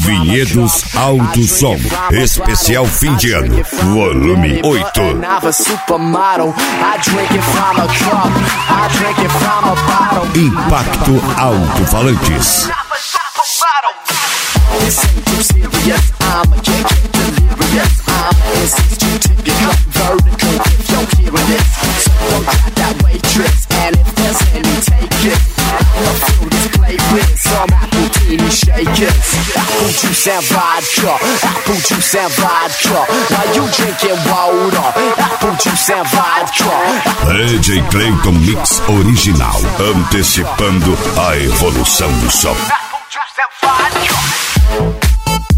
Vinhedos Alto Som, especial fim de ano, volume 8. Impacto Alto-Falantes. Apple juice and vodka, apple juice and vodka. While you drinking water, apple juice and vodka. DJ Clayton Mix original, antecipando a evolução do som. Apple juice and vodka.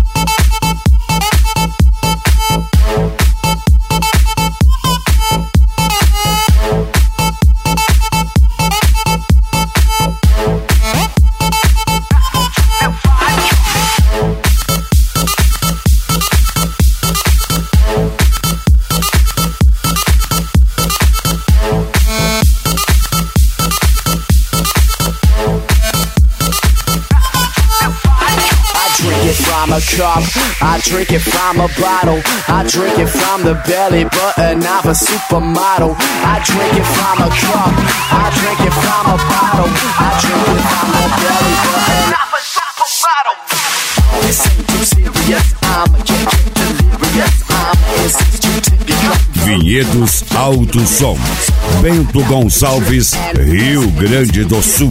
From a cup, I drink it from a bottle. I drink it from the belly button of a supermodel. I drink it from a cup, I drink it from a bottle. I drink it from the belly button of a supermodel. This ain't too serious, I'ma get delirious. I'ma insist you to become Vinhedos Alto Som, Bento Gonçalves, Rio Grande do Sul.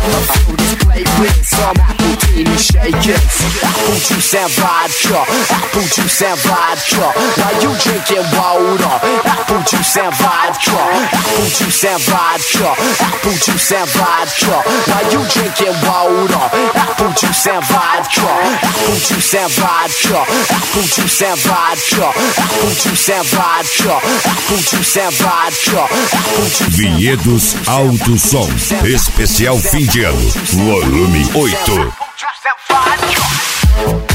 Some apple teeny shakers, apple juice and vodka, apple juice and vodka. While you drinking water, apple juice and vodka, apple juice and vodka, apple juice and vodka. While you drinking water, apple juice and vodka, apple juice and vodka, apple juice and vodka, apple juice and vodka, apple juice and vodka, apple juice. Vinhedos Alto Som, especial fim de ano, volume 8. Apple juice and vodka.